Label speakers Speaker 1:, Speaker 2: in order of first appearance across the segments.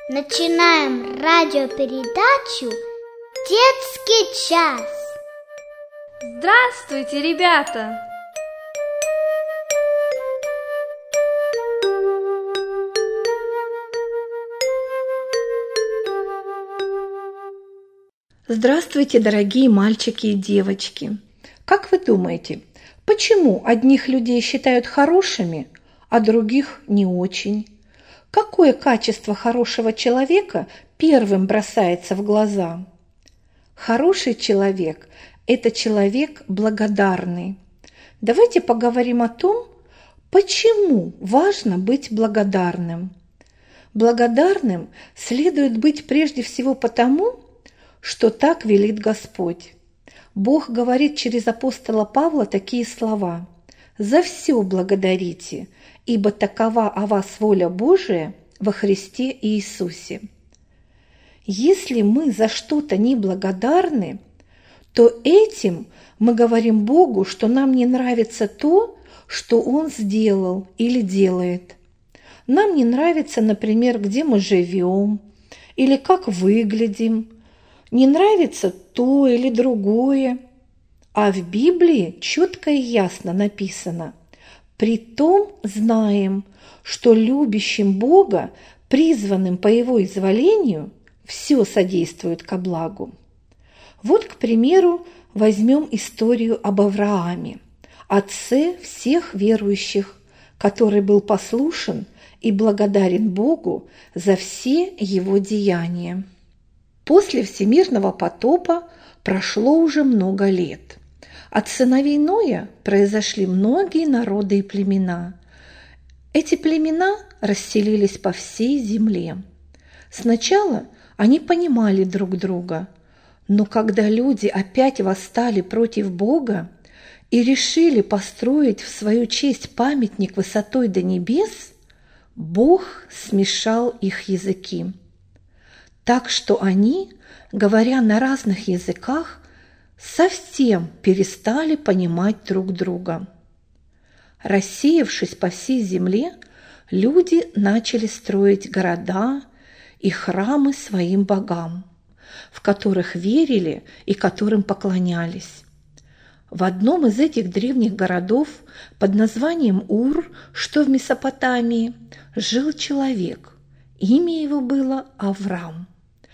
Speaker 1: Начинаем радиопередачу «Детский час».
Speaker 2: Здравствуйте, ребята!
Speaker 3: Здравствуйте, дорогие мальчики и девочки! Как вы думаете, почему одних людей считают хорошими, а других не очень? Какое качество хорошего человека первым бросается в глаза? Хороший человек – это человек благодарный. Давайте поговорим о том, почему важно быть благодарным. Благодарным следует быть прежде всего потому, что так велит Господь. Бог говорит через апостола Павла такие слова: «За все благодарите, ибо такова о вас воля Божия во Христе Иисусе». Если мы за что-то не благодарны, то этим мы говорим Богу, что нам не нравится то, что Он сделал или делает. Нам не нравится, например, где мы живем или как выглядим. Не нравится то или другое. А в Библии четко и ясно написано: «Притом знаем, что любящим Бога, призванным по Его изволению, все содействует ко благу». Вот, к примеру, возьмем историю об Аврааме, отце всех верующих, который был послушен и благодарен Богу за все его деяния. После всемирного потопа прошло уже много лет. От сыновей Ноя произошли многие народы и племена. Эти племена расселились по всей земле. Сначала они понимали друг друга, но когда люди опять восстали против Бога и решили построить в свою честь памятник высотой до небес, Бог смешал их языки. Так что они, говоря на разных языках, совсем перестали понимать друг друга. Рассеявшись по всей земле, люди начали строить города и храмы своим богам, в которых верили и которым поклонялись. В одном из этих древних городов под названием Ур, что в Месопотамии, жил человек. Имя его было Аврам.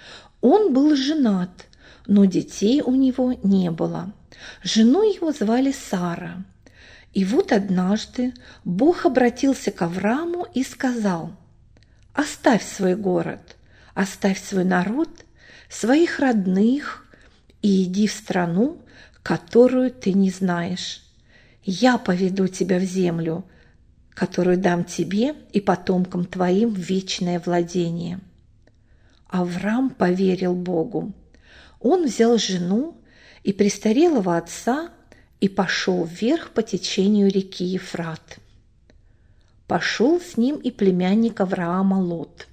Speaker 3: Он был женат, но детей у него не было. Жену его звали Сара. И вот однажды Бог обратился к Аврааму и сказал: «Оставь свой город, оставь свой народ, своих родных и иди в страну, которую ты не знаешь. Я поведу тебя в землю, которую дам тебе и потомкам твоим в вечное владение». Авраам поверил Богу. Он взял жену и престарелого отца и пошел вверх по течению реки Ефрат. Пошел с ним и племянник Авраама Лот.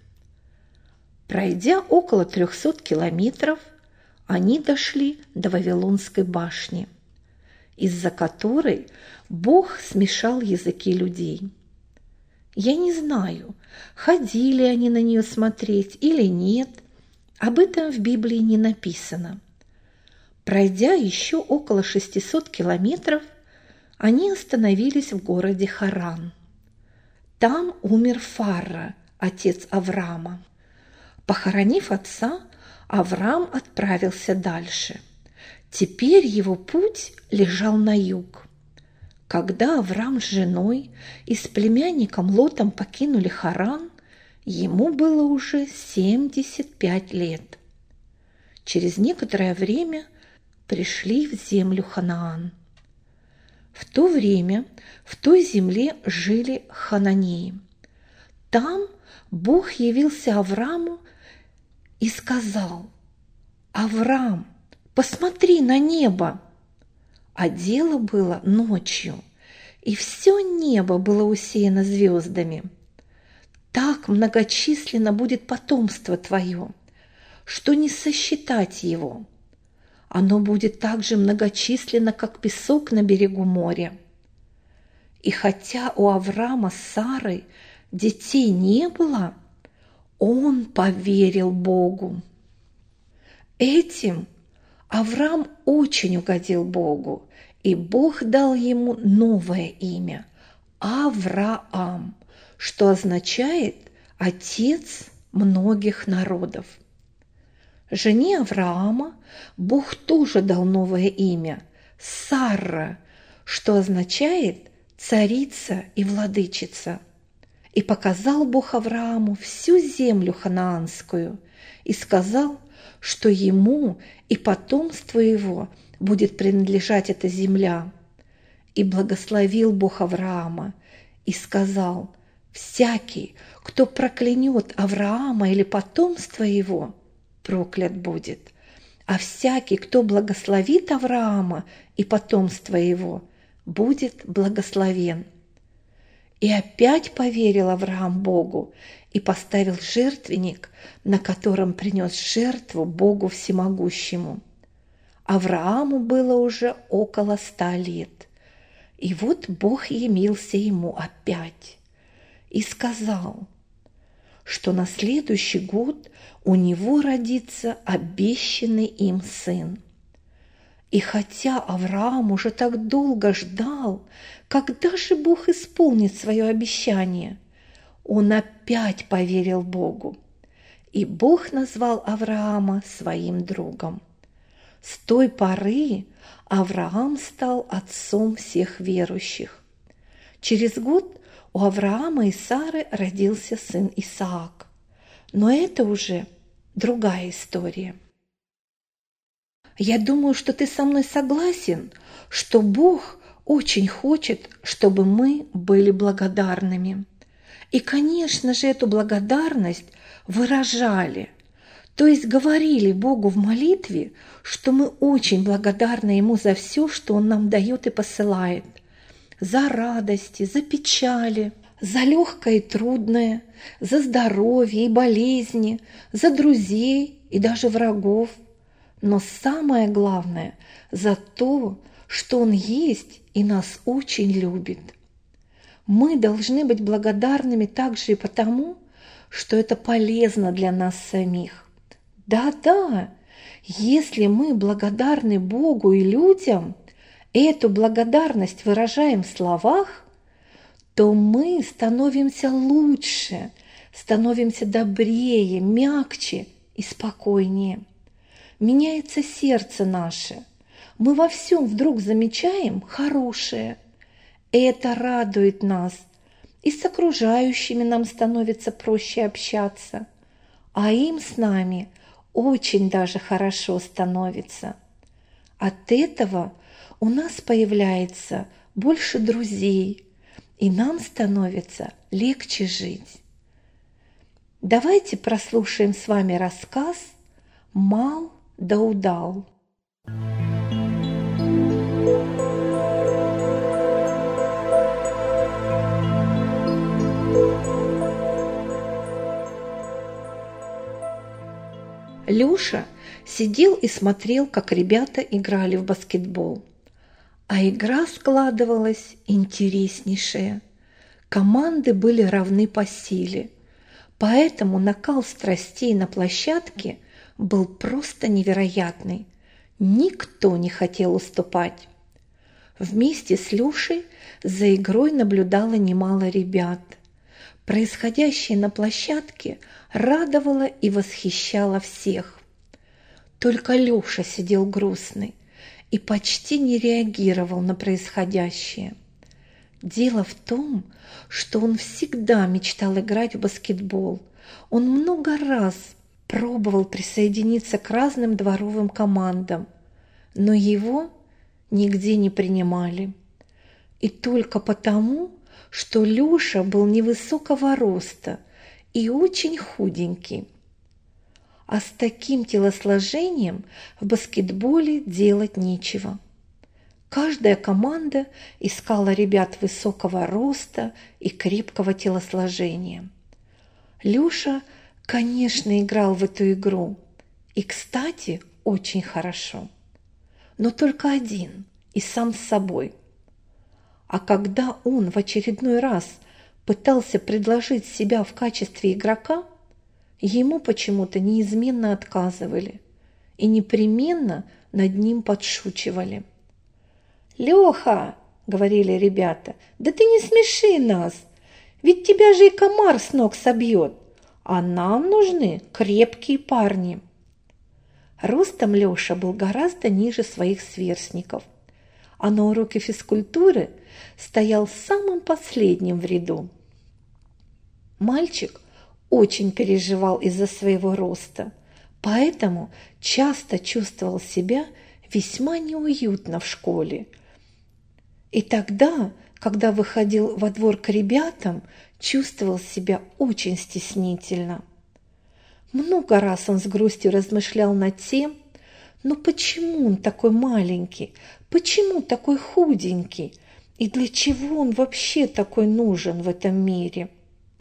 Speaker 3: Пройдя около 300 километров, они дошли до Вавилонской башни, из-за которой Бог смешал языки людей. Я не знаю, ходили они на нее смотреть или нет, об этом в Библии не написано. Пройдя еще около 600 километров, они остановились в городе Харан. Там умер Фарра, отец Авраама. Похоронив отца, Авраам отправился дальше. Теперь его путь лежал на юг. Когда Авраам с женой и с племянником Лотом покинули Харан, ему было уже 75 лет. Через некоторое время пришли в землю Ханаан. В то время в той земле жили хананеи. Там Бог явился Аврааму и сказал: «Авраам, посмотри на небо». А дело было ночью, и все небо было усеяно звездами. Так многочисленно будет потомство твое, что не сосчитать его. Оно будет так же многочисленно, как песок на берегу моря. И хотя у Авраама с Сарой детей не было, Он поверил Богу. Этим Авраам очень угодил Богу, и Бог дал ему новое имя – Авраам, что означает «отец многих народов». Жене Авраама Бог тоже дал новое имя – Сарра, что означает «царица и владычица». И показал Бог Аврааму всю землю ханаанскую и сказал, что ему и потомству его будет принадлежать эта земля. И благословил Бог Авраама и сказал: «Всякий, кто проклянет Авраама или потомство его, проклят будет, а всякий, кто благословит Авраама и потомство его, будет благословен». И опять поверил Авраам Богу и поставил жертвенник, на котором принес жертву Богу Всемогущему. Аврааму было уже около 100 лет. И вот Бог явился ему опять и сказал, что на следующий год у него родится обещанный им сын. И хотя Авраам уже так долго ждал, когда же Бог исполнит свое обещание, он опять поверил Богу, и Бог назвал Авраама своим другом. С той поры Авраам стал отцом всех верующих. Через год у Авраама и Сары родился сын Исаак. Но это уже другая история. Я думаю, что ты со мной согласен, что Бог очень хочет, чтобы мы были благодарными. И, конечно же, эту благодарность выражали, то есть говорили Богу в молитве, что мы очень благодарны Ему за все, что Он нам дает и посылает, за радости, за печали, за легкое и трудное, за здоровье и болезни, за друзей и даже врагов. Но самое главное – за то, что Он есть и нас очень любит. Мы должны быть благодарными также и потому, что это полезно для нас самих. Да-да, если мы благодарны Богу и людям, и эту благодарность выражаем в словах, то мы становимся лучше, становимся добрее, мягче и спокойнее. Меняется сердце наше. Мы во всем вдруг замечаем хорошее. Это радует нас. И с окружающими нам становится проще общаться. А им с нами очень даже хорошо становится. От этого у нас появляется больше друзей, и нам становится легче жить. Давайте прослушаем с вами рассказ «Мал да удал». Лёша сидел и смотрел, как ребята играли в баскетбол. А игра складывалась интереснейшая. Команды были равны по силе, поэтому накал страстей на площадке был просто невероятный. Никто не хотел уступать. Вместе с Лёшей за игрой наблюдало немало ребят. Происходящее на площадке радовало и восхищало всех. Только Лёша сидел грустный и почти не реагировал на происходящее. Дело в том, что он всегда мечтал играть в баскетбол. Он много раз пробовал присоединиться к разным дворовым командам, но его нигде не принимали. И только потому, что Лёша был невысокого роста и очень худенький. А с таким телосложением в баскетболе делать нечего. Каждая команда искала ребят высокого роста и крепкого телосложения. Лёша, конечно, играл в эту игру. И, кстати, очень хорошо. Но только один и сам с собой. А когда он в очередной раз пытался предложить себя в качестве игрока, ему почему-то неизменно отказывали и непременно над ним подшучивали. «Леха!» – говорили ребята, «да ты не смеши нас, ведь тебя же и комар с ног собьет, а нам нужны крепкие парни». Ростом Леша был гораздо ниже своих сверстников, а на уроке физкультуры стоял самым последним в ряду. Мальчик очень переживал из-за своего роста, поэтому часто чувствовал себя весьма неуютно в школе. И тогда, когда выходил во двор к ребятам, чувствовал себя очень стеснительно. Много раз он с грустью размышлял над тем, но почему он такой маленький, почему такой худенький, и для чего он вообще такой нужен в этом мире?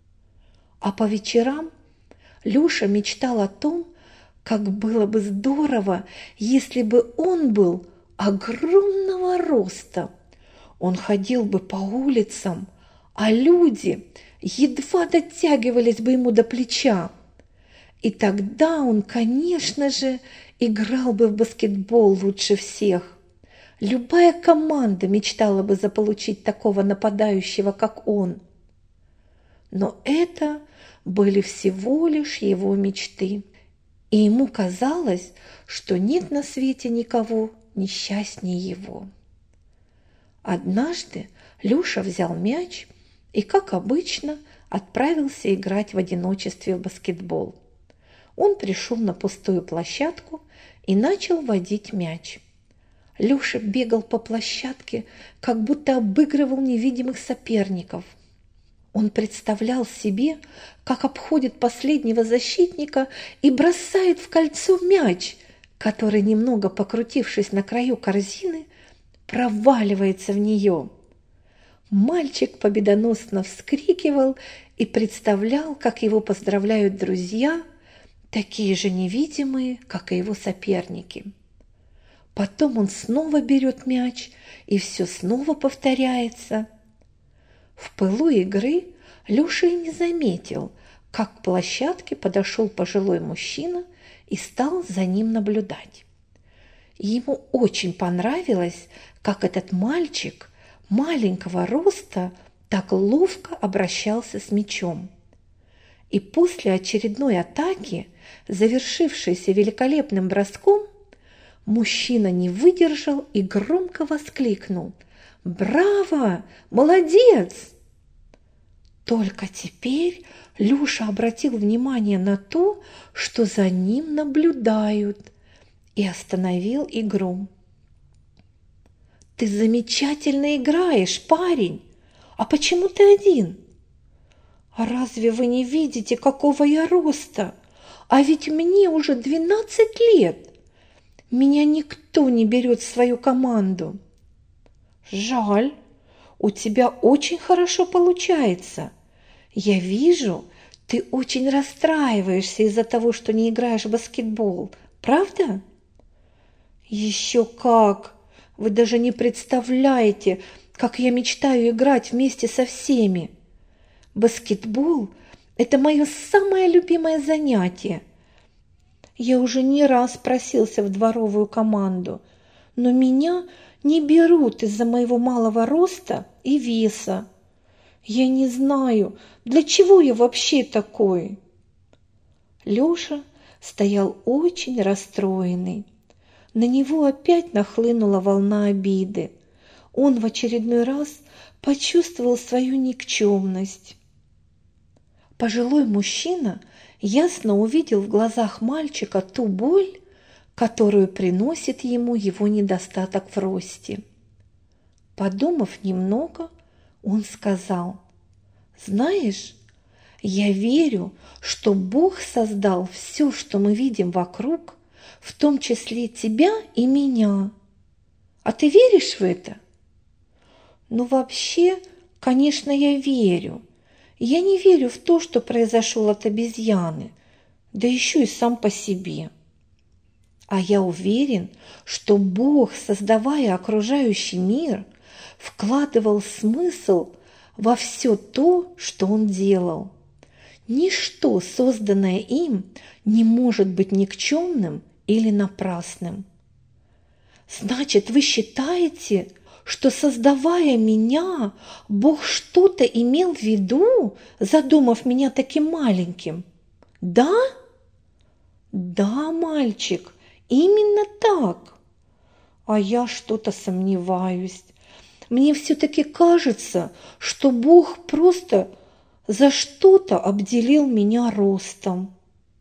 Speaker 3: А по вечерам Леша мечтал о том, как было бы здорово, если бы он был огромного роста. Он ходил бы по улицам, а люди едва дотягивались бы ему до плеча. И тогда он, конечно же, играл бы в баскетбол лучше всех. Любая команда мечтала бы заполучить такого нападающего, как он. Но это были всего лишь его мечты, и ему казалось, что нет на свете никого несчастнее его. Однажды Леша взял мяч и, как обычно, отправился играть в одиночестве в баскетбол. Он пришел на пустую площадку и начал водить мяч. Леша бегал по площадке, как будто обыгрывал невидимых соперников. Он представлял себе, как обходит последнего защитника и бросает в кольцо мяч, который, немного покрутившись на краю корзины, проваливается в нее. Мальчик победоносно вскрикивал и представлял, как его поздравляют друзья, такие же невидимые, как и его соперники. Потом он снова берет мяч, и все снова повторяется. В пылу игры Леша и не заметил, как к площадке подошел пожилой мужчина и стал за ним наблюдать. Ему очень понравилось, как этот мальчик маленького роста так ловко обращался с мячом. И после очередной атаки, завершившейся великолепным броском, мужчина не выдержал и громко воскликнул: «Браво! Молодец!» Только теперь Леша обратил внимание на то, что за ним наблюдают, и остановил игру. «Ты замечательно играешь, парень! А почему ты один?» «А разве вы не видите, какого я роста? А ведь мне уже 12 лет! Меня никто не берет в свою команду!» «Жаль, у тебя очень хорошо получается. Я вижу, ты очень расстраиваешься из-за того, что не играешь в баскетбол, правда?» «Еще как! Вы даже не представляете, как я мечтаю играть вместе со всеми. Баскетбол – это мое самое любимое занятие. Я уже не раз просился в дворовую команду, но меня не берут из-за моего малого роста и веса. Я не знаю, для чего я вообще такой». Леша стоял очень расстроенный. На него опять нахлынула волна обиды. Он в очередной раз почувствовал свою никчемность. Пожилой мужчина ясно увидел в глазах мальчика ту боль, которую приносит ему его недостаток в росте. Подумав немного, он сказал: «Знаешь, я верю, что Бог создал все, что мы видим вокруг, в том числе тебя и меня. А ты веришь в это?» «Ну, вообще, конечно, я верю. Я не верю в то, что произошел от обезьяны, да еще и сам по себе. А я уверен, что Бог, создавая окружающий мир, вкладывал смысл во все то, что Он делал. Ничто, созданное им, не может быть никчемным или напрасным. Значит, вы считаете, что, создавая меня, Бог что-то имел в виду, задумав меня таким маленьким? Да? Да, мальчик, именно так. А я что-то сомневаюсь. Мне все-таки кажется, что Бог просто за что-то обделил меня ростом.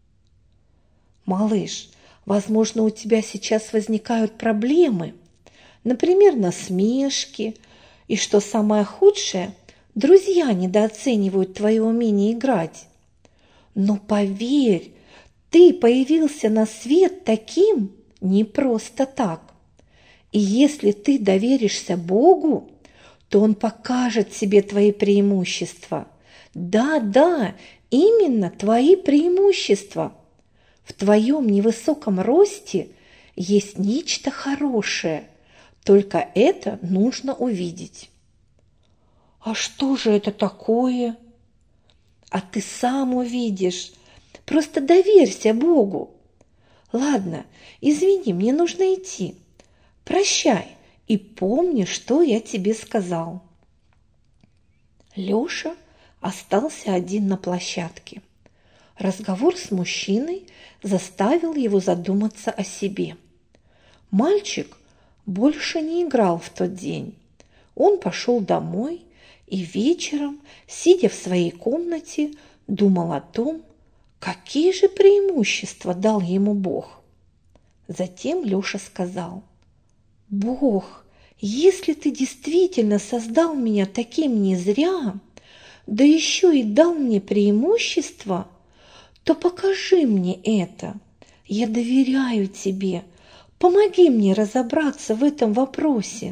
Speaker 3: Малыш, возможно, у тебя сейчас возникают проблемы, например, насмешки, и, что самое худшее, друзья недооценивают твое умение играть. Но поверь, ты появился на свет таким не просто так. И если ты доверишься Богу, то Он покажет себе твои преимущества. Да, именно твои преимущества. В твоем невысоком росте есть нечто хорошее, только это нужно увидеть. А что же это такое? А ты сам увидишь. Просто доверься Богу. Ладно, извини, мне нужно идти. Прощай и помни, что я тебе сказал. Лёша остался один на площадке. Разговор с мужчиной заставил его задуматься о себе. Мальчик больше не играл в тот день. Он пошел домой и вечером, сидя в своей комнате, думал о том, какие же преимущества дал ему Бог. Затем Лёша сказал: «Бог, если ты действительно создал меня таким не зря, да еще и дал мне преимущества, то покажи мне это. Я доверяю тебе. Помоги мне разобраться в этом вопросе».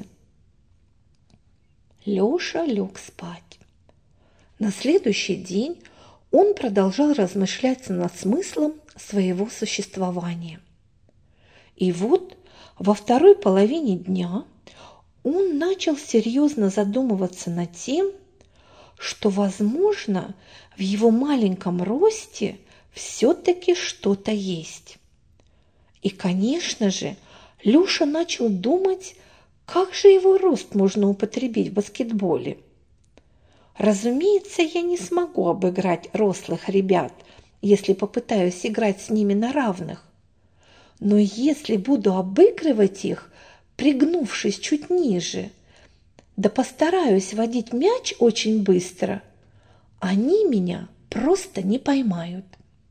Speaker 3: Лёша лег спать. На следующий день он продолжал размышлять над смыслом своего существования. И вот во второй половине дня он начал серьезно задумываться над тем, что, возможно, в его маленьком росте все-таки что-то есть. И, конечно же, Лёша начал думать, как же его рост можно употребить в баскетболе. Разумеется, я не смогу обыграть рослых ребят, если попытаюсь играть с ними на равных. Но если буду обыгрывать их, пригнувшись чуть ниже, да постараюсь водить мяч очень быстро, они меня просто не поймают.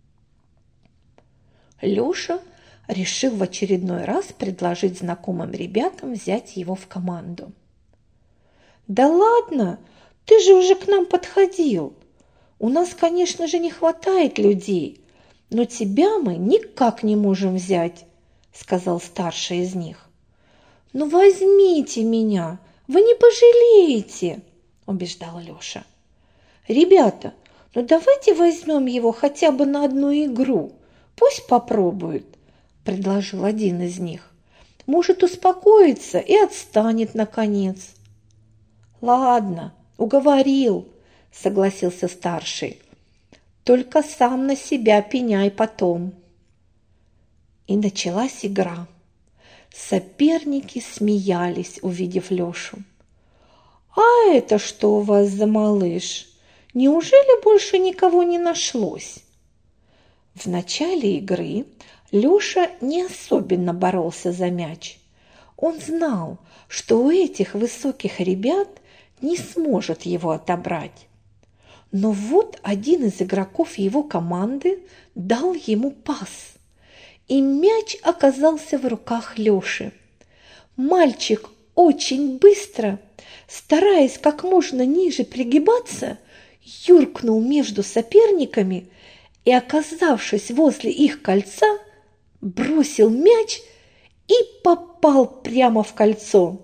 Speaker 3: Лёша решил в очередной раз предложить знакомым ребятам взять его в команду. «Да ладно, ты же уже к нам подходил. У нас, конечно же, не хватает людей, но тебя мы никак не можем взять», – сказал старший из них. «Ну возьмите меня, вы не пожалеете», – убеждал Лёша. «Ребята, ну давайте возьмем его хотя бы на одну игру, пусть попробует», – предложил один из них. «Может, успокоится и отстанет наконец». «Ладно, уговорил», – согласился старший. «Только сам на себя пеняй потом». И началась игра. Соперники смеялись, увидев Лёшу. «А это что у вас за малыш? Неужели больше никого не нашлось?» В начале игры Лёша не особенно боролся за мяч. Он знал, что у этих высоких ребят не сможет его отобрать. Но вот один из игроков его команды дал ему пас, и мяч оказался в руках Лёши. Мальчик очень быстро, стараясь как можно ниже пригибаться, юркнул между соперниками и, оказавшись возле их кольца, бросил мяч и попал прямо в кольцо.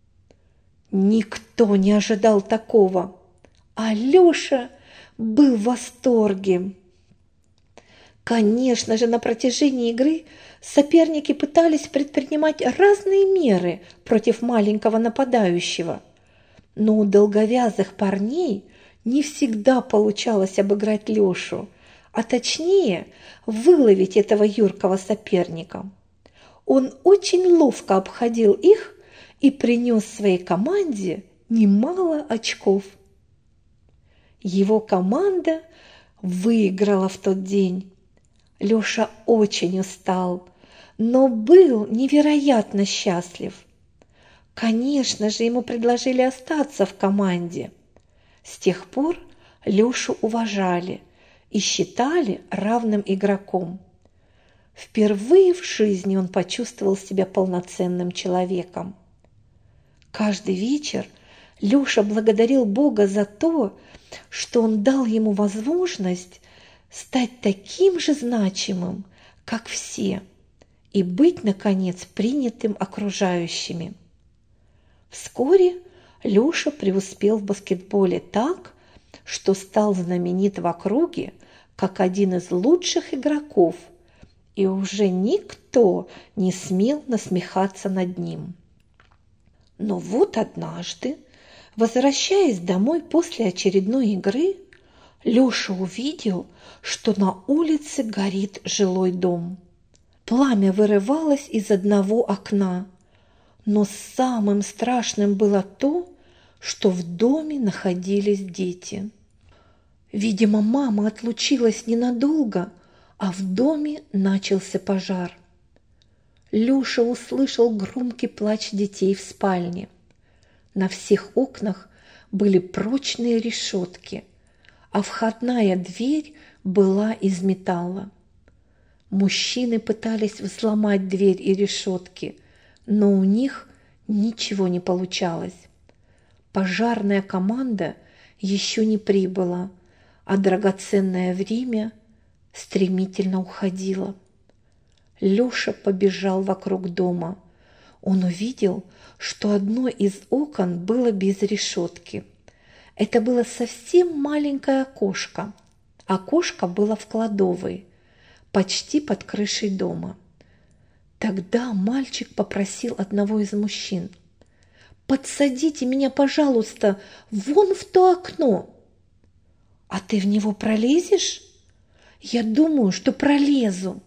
Speaker 3: Никто не ожидал такого, а Лёша был в восторге. Конечно же, на протяжении игры соперники пытались предпринимать разные меры против маленького нападающего, но у долговязых парней Не всегда получалось обыграть Лешу, а точнее выловить этого юркого соперника. Он очень ловко обходил их и принес своей команде немало очков. Его команда выиграла в тот день. Леша очень устал, но был невероятно счастлив. Конечно же, ему предложили остаться в команде. С тех пор Лешу уважали и считали равным игроком. Впервые в жизни он почувствовал себя полноценным человеком. Каждый вечер Леша благодарил Бога за то, что он дал ему возможность стать таким же значимым, как все, и быть, наконец, принятым окружающими. Вскоре Леша преуспел в баскетболе так, что стал знаменит в округе как один из лучших игроков, и уже никто не смел насмехаться над ним. Но вот однажды, возвращаясь домой после очередной игры, Леша увидел, что на улице горит жилой дом. Пламя вырывалось из одного окна, но самым страшным было то, что в доме находились дети. Видимо, мама отлучилась ненадолго, а в доме начался пожар. Леша услышал громкий плач детей в спальне. На всех окнах были прочные решетки, а входная дверь была из металла. Мужчины пытались взломать дверь и решетки, но у них ничего не получалось. Пожарная команда еще не прибыла, а драгоценное время стремительно уходило. Леша побежал вокруг дома. Он увидел, что одно из окон было без решетки. Это было совсем маленькое окошко. Окошко было в кладовой, почти под крышей дома. Тогда мальчик попросил одного из мужчин: «Подсадите меня, пожалуйста, вон в то окно». «А ты в него пролезешь?» «Я думаю, что пролезу».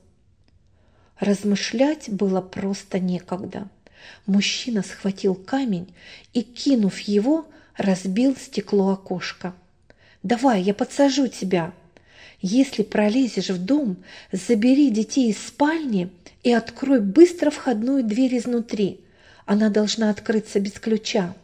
Speaker 3: Размышлять было просто некогда. Мужчина схватил камень и, кинув его, разбил стекло окошка. «Давай, я подсажу тебя. Если пролезешь в дом, забери детей из спальни и открой быстро входную дверь изнутри. Она должна открыться без ключа».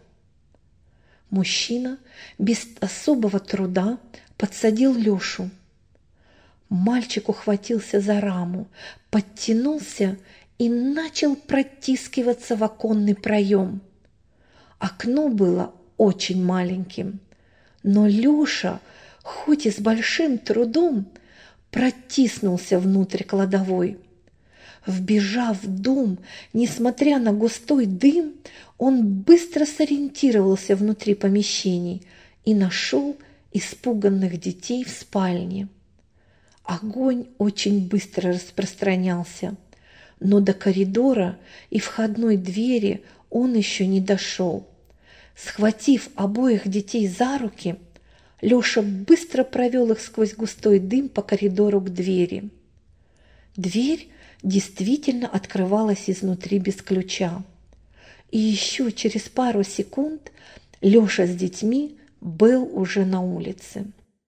Speaker 3: Мужчина без особого труда подсадил Лешу. Мальчик ухватился за раму, подтянулся и начал протискиваться в оконный проем. Окно было очень маленьким, но Леша, хоть и с большим трудом, протиснулся внутрь кладовой. Вбежав в дом, несмотря на густой дым, он быстро сориентировался внутри помещений и нашел испуганных детей в спальне. Огонь очень быстро распространялся, но до коридора и входной двери он еще не дошел. Схватив обоих детей за руки, Леша быстро провел их сквозь густой дым по коридору к двери. Дверь действительно открывалась изнутри без ключа. И еще через пару секунд Леша с детьми был уже на улице.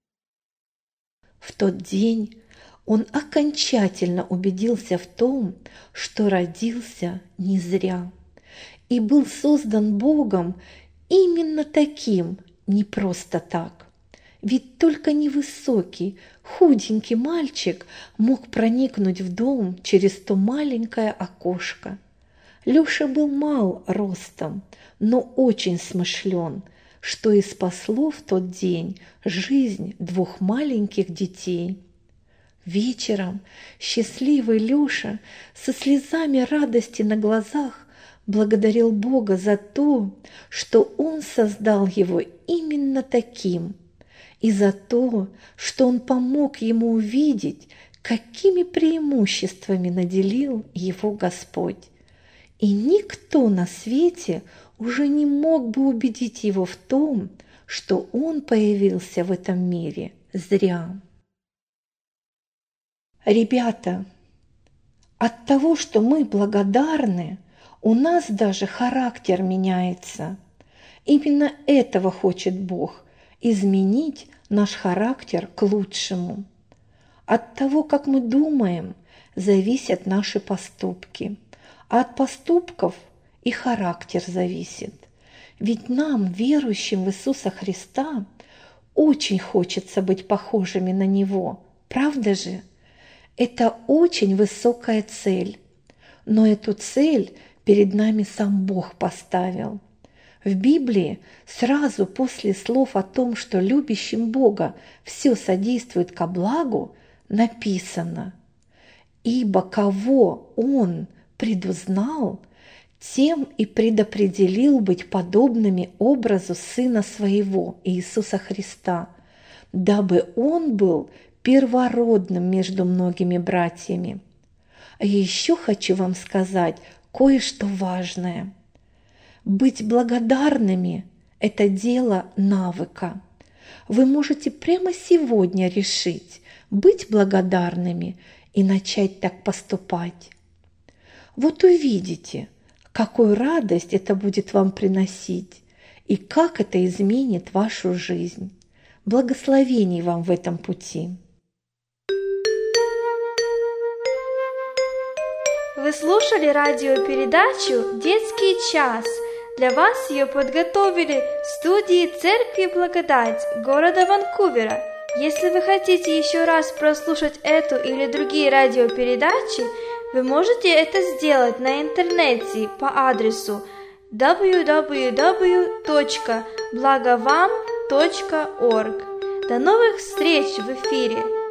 Speaker 3: В тот день он окончательно убедился в том, что родился не зря и был создан Богом именно таким, не просто так. Ведь только невысокий, худенький мальчик мог проникнуть в дом через то маленькое окошко. Леша был мал ростом, но очень смышлен, что и спасло в тот день жизнь двух маленьких детей. Вечером счастливый Леша со слезами радости на глазах благодарил Бога за то, что Он создал его именно таким, и за то, что Он помог ему увидеть, какими преимуществами наделил его Господь. И никто на свете уже не мог бы убедить его в том, что Он появился в этом мире зря. Ребята, от того, что мы благодарны, у нас даже характер меняется. Именно этого хочет Бог – изменить наш характер к лучшему. От того, как мы думаем, зависят наши поступки, а от поступков и характер зависит. Ведь нам, верующим в Иисуса Христа, очень хочется быть похожими на Него, правда же? Это очень высокая цель, но эту цель перед нами сам Бог поставил. В Библии сразу после слов о том, что любящим Бога все содействует ко благу, написано: «Ибо кого Он предузнал, тем и предопределил быть подобными образу Сына Своего, Иисуса Христа, дабы Он был первородным между многими братьями». А еще хочу вам сказать кое-что важное. Быть благодарными – это дело навыка. Вы можете прямо сегодня решить быть благодарными и начать так поступать. Вот увидите, какую радость это будет вам приносить и как это изменит вашу жизнь. Благословений вам в этом пути.
Speaker 2: Вы слушали радиопередачу «Детский час». Для вас ее подготовили в студии Церкви Благодать города Ванкувера. Если вы хотите еще раз прослушать эту или другие радиопередачи, вы можете это сделать на интернете по адресу www.blagovam.org. До новых встреч в эфире!